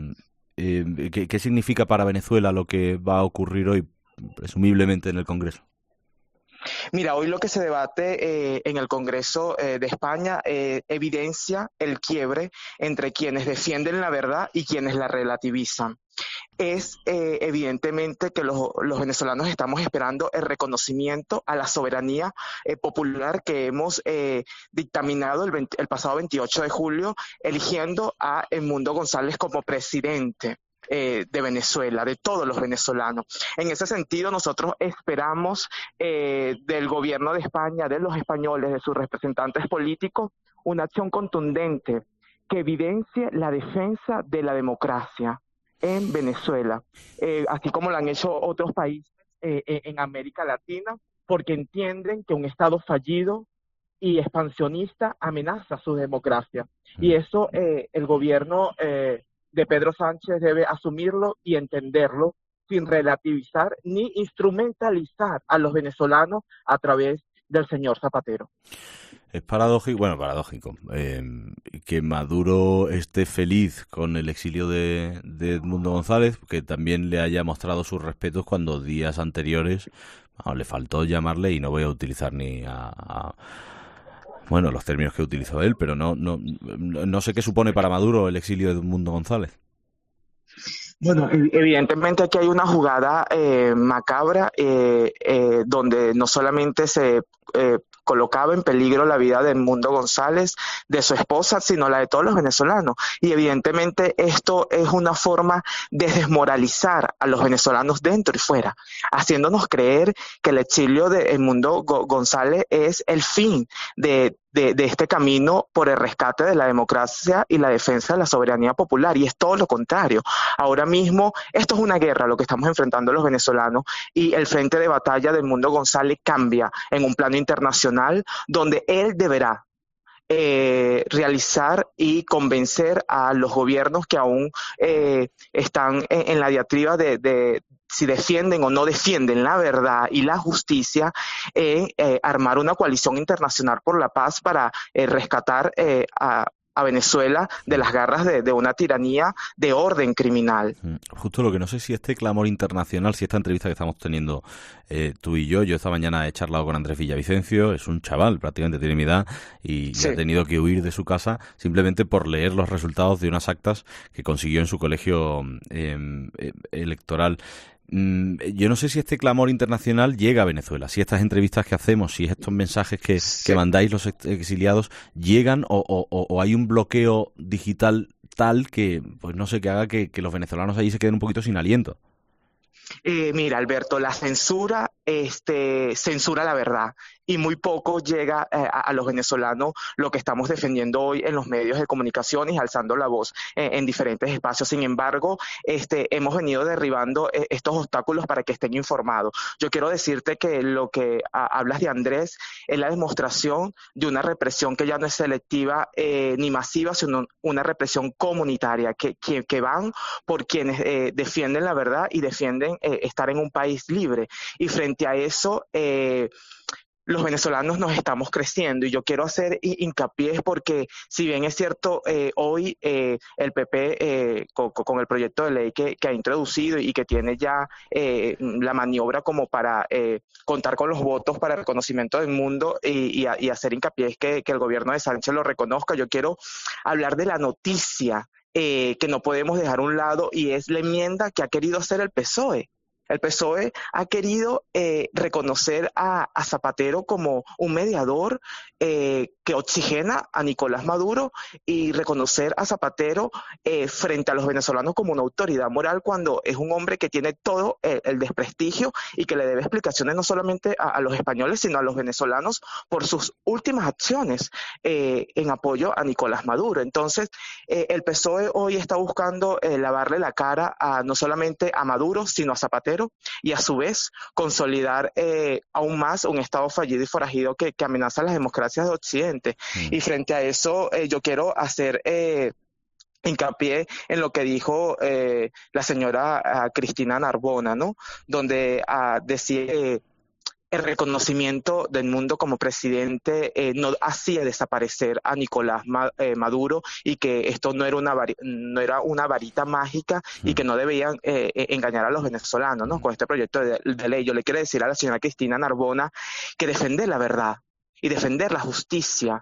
eh, ¿qué, qué significa para Venezuela lo que va a ocurrir hoy, presumiblemente en el Congreso? Mira, hoy lo que se debate eh, en el Congreso eh, de España eh, evidencia el quiebre entre quienes defienden la verdad y quienes la relativizan. Es eh, evidentemente que los, los venezolanos estamos esperando el reconocimiento a la soberanía eh, popular que hemos eh, dictaminado el, veinte, el pasado veintiocho de julio, eligiendo a Edmundo González como presidente Eh, de Venezuela, de todos los venezolanos. En ese sentido, nosotros esperamos eh, del gobierno de España, de los españoles, de sus representantes políticos, una acción contundente que evidencie la defensa de la democracia en Venezuela, eh, así como lo han hecho otros países eh, en América Latina, porque entienden que un Estado fallido y expansionista amenaza su democracia. Y eso eh, el gobierno eh, de Pedro Sánchez debe asumirlo y entenderlo sin relativizar ni instrumentalizar a los venezolanos a través del señor Zapatero. Es paradójico, bueno, paradójico, eh, que Maduro esté feliz con el exilio de, de Edmundo González, que también le haya mostrado sus respetos cuando días anteriores, bueno, le faltó llamarle, y no voy a utilizar ni a... a Bueno, los términos que utilizó él, pero no, no, no sé qué supone para Maduro el exilio de Edmundo González. Bueno, evidentemente aquí hay una jugada eh, macabra eh, eh, donde no solamente se eh, colocaba en peligro la vida de Edmundo González, de su esposa, sino la de todos los venezolanos. Y evidentemente esto es una forma de desmoralizar a los venezolanos dentro y fuera, haciéndonos creer que el exilio de Edmundo González es el fin de De, de este camino por el rescate de la democracia y la defensa de la soberanía popular, y es todo lo contrario. Ahora mismo esto es una guerra lo que estamos enfrentando los venezolanos, y el frente de batalla de Edmundo González cambia en un plano internacional donde él deberá eh, realizar y convencer a los gobiernos que aún eh, están en, en la diatriba de, de si defienden o no defienden la verdad y la justicia, en eh, eh, armar una coalición internacional por la paz para eh, rescatar eh, a, a Venezuela de las garras de, de una tiranía de orden criminal. Justo lo que no sé si este clamor internacional, si esta entrevista que estamos teniendo eh, tú y yo, yo esta mañana he charlado con Andrés Villavicencio, es un chaval, prácticamente tiene mi edad, y, sí. y ha tenido que huir de su casa simplemente por leer los resultados de unas actas que consiguió en su colegio eh, eh, electoral. Yo no sé si este clamor internacional llega a Venezuela, si estas entrevistas que hacemos, si estos mensajes que, sí. que mandáis los exiliados llegan o, o, o hay un bloqueo digital tal que, pues no sé, que haga que, que los venezolanos allí se queden un poquito sin aliento. Eh, mira, Alberto, la censura este, censura la verdad, y muy poco llega eh, a, a los venezolanos lo que estamos defendiendo hoy en los medios de comunicación y alzando la voz eh, en diferentes espacios. Sin embargo, este, hemos venido derribando eh, estos obstáculos para que estén informados. Yo quiero decirte que lo que a, hablas de Andrés es la demostración de una represión que ya no es selectiva eh, ni masiva, sino una represión comunitaria, que, que, que van por quienes eh, defienden la verdad y defienden eh, estar en un país libre. Y frente a eso, eh, los venezolanos nos estamos creciendo, y yo quiero hacer hincapié porque si bien es cierto, eh, hoy eh, el P P eh, con, con el proyecto de ley que, que ha introducido y que tiene ya eh, la maniobra como para eh, contar con los votos para el reconocimiento del mundo y, y, y hacer hincapié que, que el gobierno de Sánchez lo reconozca, yo quiero hablar de la noticia eh, que no podemos dejar a un lado, y es la enmienda que ha querido hacer el P S O E. El P S O E ha querido eh, reconocer a, a Zapatero como un mediador eh, que oxigena a Nicolás Maduro, y reconocer a Zapatero eh, frente a los venezolanos como una autoridad moral, cuando es un hombre que tiene todo el, el desprestigio y que le debe explicaciones no solamente a, a los españoles, sino a los venezolanos por sus últimas acciones eh, en apoyo a Nicolás Maduro. Entonces, eh, el P S O E hoy está buscando eh, lavarle la cara a no solamente a Maduro, sino a Zapatero, y a su vez consolidar eh, aún más un Estado fallido y forajido que, que amenaza las democracias de Occidente. Mm. Y frente a eso eh, yo quiero hacer eh, hincapié en lo que dijo eh, la señora uh, Cristina Narbona, ¿no? Donde uh, decía eh, el reconocimiento del mundo como presidente eh, no hacía desaparecer a Nicolás Ma- eh, Maduro, y que esto no era una vari- no era una varita mágica y que no debían eh, engañar a los venezolanos, ¿no? Con este proyecto de, de ley. Yo le quiero decir a la señora Cristina Narbona que defender la verdad y defender la justicia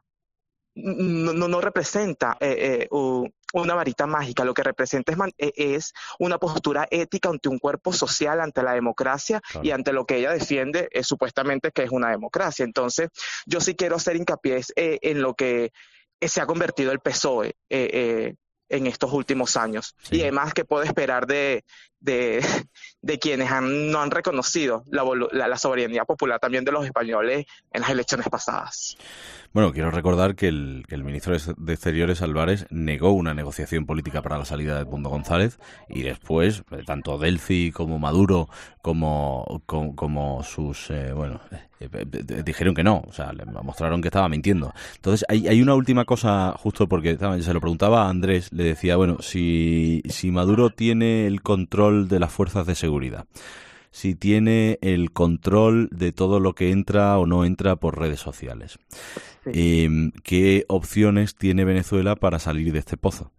no, no, no representa eh, eh, uh, una varita mágica. Lo que representa es, man- es una postura ética ante un cuerpo social, ante la democracia, claro, y ante lo que ella defiende eh, supuestamente que es una democracia. Entonces, yo sí quiero hacer hincapié eh, en lo que eh, se ha convertido el P S O E eh, eh, en estos últimos años. Sí. Y además, ¿qué puedo esperar de, de, de quienes han, no han reconocido la, la, la soberanía popular también de los españoles en las elecciones pasadas? Bueno, quiero recordar que el, que el ministro de Exteriores, Álvarez, negó una negociación política para la salida de Edmundo González, y después, tanto Delcy como Maduro, como, como, como sus, eh, bueno, eh, eh, dijeron que no, o sea, le mostraron que estaba mintiendo. Entonces, hay, hay una última cosa, justo porque se lo preguntaba a Andrés, le decía, bueno, si, si Maduro tiene el control de las fuerzas de seguridad, si tiene el control de todo lo que entra o no entra por redes sociales, sí, eh, ¿qué opciones tiene Venezuela para salir de este pozo?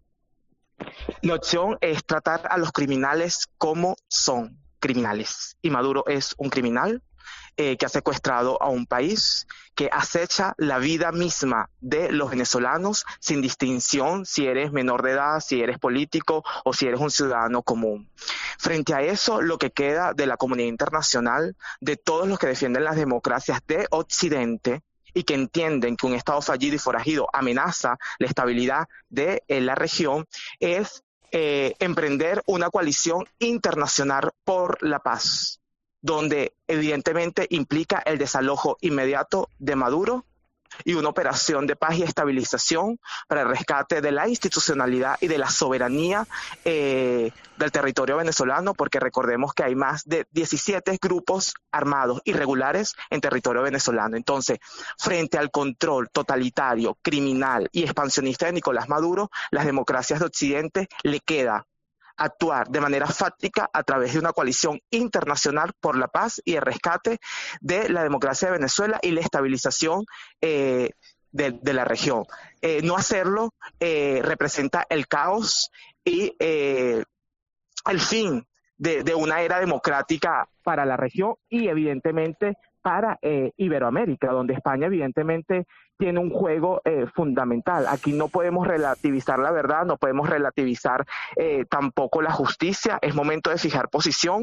La opción es tratar a los criminales como son criminales. Y Maduro es un criminal eh, que ha secuestrado a un país, que acecha la vida misma de los venezolanos sin distinción si eres menor de edad, si eres político o si eres un ciudadano común. Frente a eso, lo que queda de la comunidad internacional, de todos los que defienden las democracias de Occidente y que entienden que un Estado fallido y forajido amenaza la estabilidad de eh, la región, es eh, emprender una coalición internacional por la paz, donde evidentemente implica el desalojo inmediato de Maduro y una operación de paz y estabilización para el rescate de la institucionalidad y de la soberanía eh, del territorio venezolano, porque recordemos que hay más de diecisiete grupos armados irregulares en territorio venezolano. Entonces, frente al control totalitario, criminal y expansionista de Nicolás Maduro, las democracias de Occidente le queda actuar de manera fáctica a través de una coalición internacional por la paz y el rescate de la democracia de Venezuela y la estabilización eh, de, de la región. Eh, no hacerlo eh, representa el caos y eh, el fin de, de una era democrática para la región y evidentemente para eh, Iberoamérica, donde España evidentemente tiene un juego eh, fundamental. Aquí no podemos relativizar la verdad, no podemos relativizar eh, tampoco la justicia. Es momento de fijar posición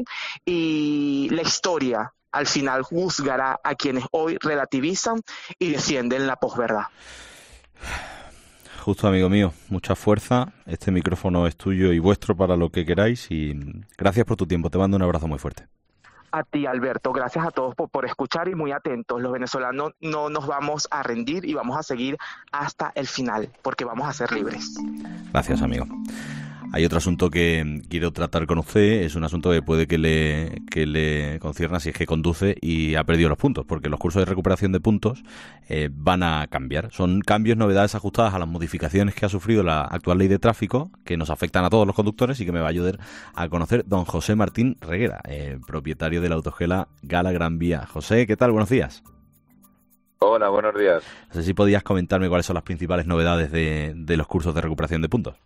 y la historia al final juzgará a quienes hoy relativizan y defienden la posverdad. Justo, amigo mío, mucha fuerza. Este micrófono es tuyo y vuestro para lo que queráis, y gracias por tu tiempo. Te mando un abrazo muy fuerte. A ti, Alberto, gracias a todos por, por escuchar y muy atentos. Los venezolanos no nos vamos a rendir y vamos a seguir hasta el final, porque vamos a ser libres. Gracias, amigo. Hay otro asunto que quiero tratar con usted, es un asunto que puede que le, que le concierna si es que conduce y ha perdido los puntos, porque los cursos de recuperación de puntos eh, van a cambiar. Son cambios, novedades ajustadas a las modificaciones que ha sufrido la actual ley de tráfico, que nos afectan a todos los conductores y que me va a ayudar a conocer don José Martín Reguera, eh, propietario de la autoescuela Gala Gran Vía. José, ¿qué tal? Buenos días. Hola, buenos días. No sé si podías comentarme cuáles son las principales novedades de, de los cursos de recuperación de puntos.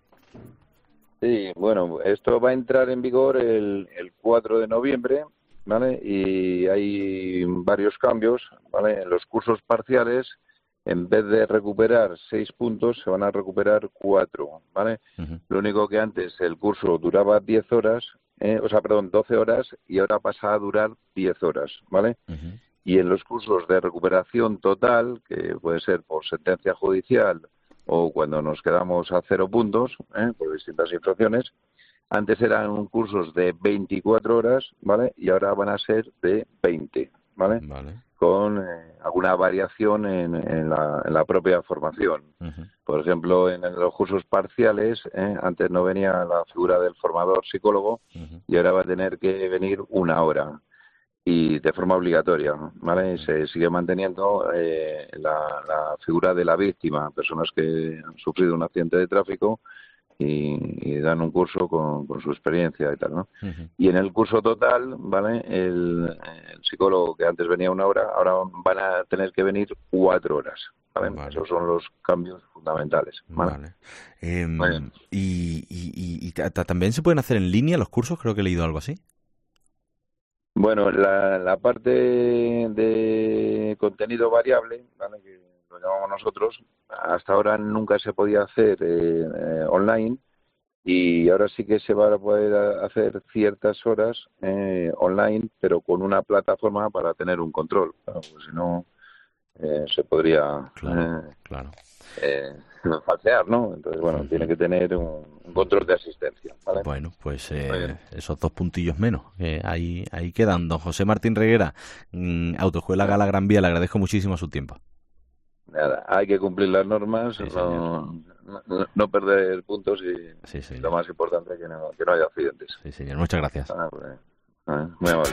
Sí, bueno, esto va a entrar en vigor el, el cuatro de noviembre, ¿vale? Y hay varios cambios, ¿vale? En los cursos parciales, en vez de recuperar seis puntos, se van a recuperar cuatro, ¿vale? Uh-huh. Lo único que antes el curso duraba diez horas, eh, o sea, perdón, doce horas, y ahora pasa a durar diez horas, ¿vale? Uh-huh. Y en los cursos de recuperación total, que puede ser por sentencia judicial o cuando nos quedamos a cero puntos, ¿eh? por distintas infracciones, antes eran cursos de veinticuatro horas, ¿vale? Y ahora van a ser de veinte, ¿vale? Vale. Con eh, alguna variación en, en, la, en la propia formación. Uh-huh. Por ejemplo, en los cursos parciales, ¿eh? antes no venía la figura del formador psicólogo, uh-huh. y ahora va a tener que venir una hora. Y de forma obligatoria, ¿vale? Se sigue manteniendo eh, la, la figura de la víctima, personas que han sufrido un accidente de tráfico y, y dan un curso con, con su experiencia y tal, ¿no? Uh-huh. Y en el curso total, ¿vale? El, el psicólogo que antes venía una hora, ahora van a tener que venir cuatro horas, ¿vale? Vale. Esos son los cambios fundamentales, ¿vale? Vale. Eh, y, y, y, y también se pueden hacer en línea los cursos, creo que he leído algo así. Bueno, la, la parte de contenido variable, ¿vale? Que lo llamamos nosotros, hasta ahora nunca se podía hacer eh, eh, online y ahora sí que se va a poder hacer ciertas horas eh, online, pero con una plataforma para tener un control, claro, porque si no eh, se podría claro, eh, claro. Eh, falsear, ¿no? Entonces, bueno, uh-huh. tiene que tener un, un control de asistencia, ¿vale? Bueno, pues eh, esos dos puntillos menos, eh, ahí ahí quedan. Don José Martín Reguera, mmm, Autoescuela Gala Gran Vía, le agradezco muchísimo su tiempo. Nada, hay que cumplir las normas, sí, no, no, no perder puntos y sí, lo más importante que no, que no haya accidentes. Sí, señor, muchas gracias. Ah, pues, ah, muy amable.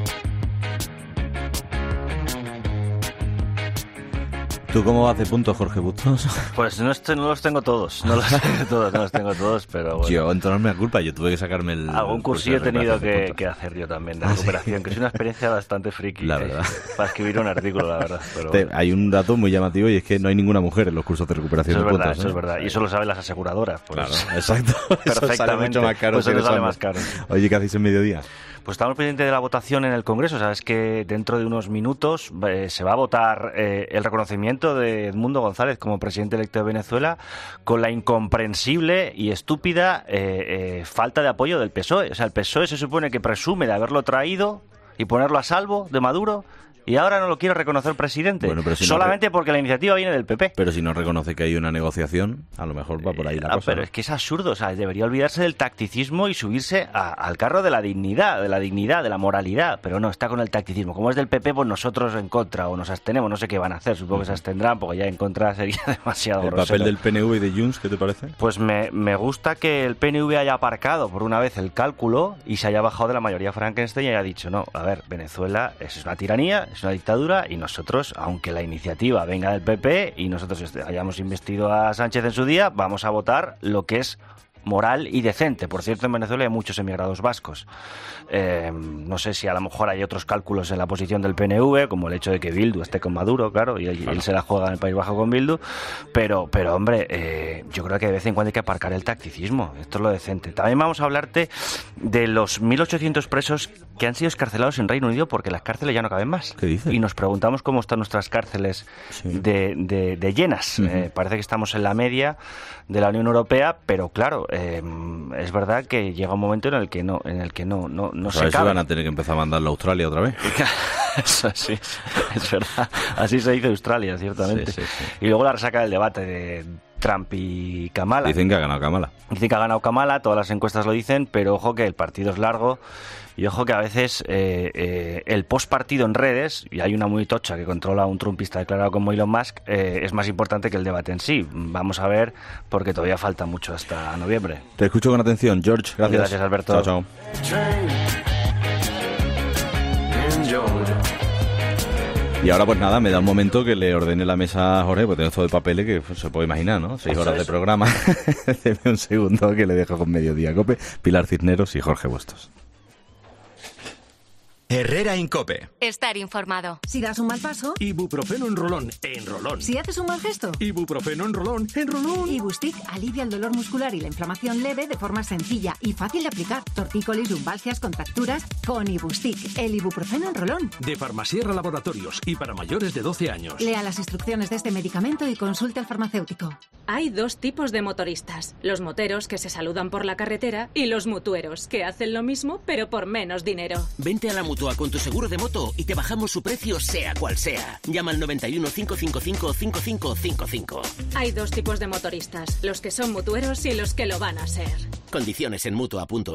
¿Tú cómo vas de puntos, Jorge Bustos? Pues no, estoy, no los tengo todos, no los tengo todos, no los tengo todos, pero bueno. Yo, entonces me da culpa, yo tuve que sacarme el... Algún cursillo he tenido que, que hacer yo también de recuperación, que es una experiencia bastante friki. La verdad. Eh, para escribir un artículo, la verdad. Pero Te, bueno. Hay un dato muy llamativo y es que no hay ninguna mujer en los cursos de recuperación eso de es verdad, puntos. Eso ¿eh? es verdad, y eso lo saben las aseguradoras. Pues, claro, exacto. Perfectamente. Eso sale mucho más caro. Pues eso sale más caro. Oye, ¿qué hacéis en mediodía? Pues estamos pendientes de la votación en el Congreso. Sabes que dentro de unos minutos eh, se va a votar eh, el reconocimiento de Edmundo González como presidente electo de Venezuela con la incomprensible y estúpida eh, eh, falta de apoyo del P S O E. O sea, el P S O E se supone que presume de haberlo traído y ponerlo a salvo de Maduro y ahora no lo quiere reconocer presidente, bueno, pero si solamente no re... porque la iniciativa viene del P P. Pero si no reconoce que hay una negociación, a lo mejor va por ahí la ah, cosa. Pero ¿no? es que es absurdo, o sea, debería olvidarse del tacticismo y subirse a, al carro de la dignidad, de la dignidad, de la moralidad, pero no, está con el tacticismo. Como es del P P, pues nosotros en contra, o nos abstenemos, no sé qué van a hacer, supongo que se abstendrán, porque ya en contra sería demasiado ¿El grosero. papel del P N V y de Junts, qué te parece? Pues me, me gusta que el P N V haya aparcado por una vez el cálculo y se haya bajado de la mayoría Frankenstein y haya dicho, no, a ver, Venezuela es una tiranía, es una dictadura, y nosotros, aunque la iniciativa venga del P P y nosotros hayamos investido a Sánchez en su día, vamos a votar lo que es moral y decente. Por cierto, en Venezuela hay muchos emigrados vascos. Eh, no sé si a lo mejor hay otros cálculos en la posición del P N V, como el hecho de que Bildu esté con Maduro, claro, y él, claro. él se la juega en el País Bajo con Bildu, pero, pero hombre, eh, yo creo que de vez en cuando hay que aparcar el tacticismo. Esto es lo decente. También vamos a hablarte de los mil ochocientos presos que han sido escarcelados en Reino Unido porque las cárceles ya no caben más. ¿Qué dices? Y nos preguntamos cómo están nuestras cárceles sí. de, de, de llenas. Uh-huh. Eh, parece que estamos en la media de la Unión Europea, pero claro, eh, es verdad que llega un momento en el que no, en el que no, no, no se cabe. Van a tener que empezar a mandarlo a Australia otra vez. Eso sí, es verdad. Así se dice Australia, ciertamente. Sí, sí, sí. Y luego la resaca del debate de Trump y Kamala. Dicen que ha ganado Kamala. Dicen que ha ganado Kamala, todas las encuestas lo dicen, pero ojo que el partido es largo y ojo que a veces eh, eh, el postpartido en redes, y hay una muy tocha que controla un trumpista declarado como Elon Musk, eh, es más importante que el debate en sí. Vamos a ver, porque todavía falta mucho hasta noviembre. Te escucho con atención, George. Gracias. Gracias, Alberto. Chao, chao. Y ahora pues nada, me da un momento que le ordene la mesa a Jorge, porque tengo esto de papeles que pues, se puede imaginar, ¿no? Seis horas de programa. Deme un segundo que le dejo con Mediodía Cope, Pilar Cisneros y Jorge Bustos. Herrera Incope. Estar informado. Si das un mal paso, ibuprofeno en rolón, en rolón. Si haces un mal gesto, ibuprofeno en rolón, en rolón. Ibustic alivia el dolor muscular y la inflamación leve de forma sencilla y fácil de aplicar. Tortícolis, lumbalgias, contracturas, con Ibustic, el ibuprofeno en rolón. De Farmasierra Laboratorios y para mayores de doce años. Lea las instrucciones de este medicamento y consulte al farmacéutico. Hay dos tipos de motoristas. Los moteros que se saludan por la carretera y los mutueros que hacen lo mismo pero por menos dinero. Vente a la Mutua con tu seguro de moto y te bajamos su precio sea cual sea. Llama al noventa y uno, cinco cinco cinco, cinco cinco cinco cinco. Hay dos tipos de motoristas, los que son mutueros y los que lo van a ser. Condiciones en Mutua punto es.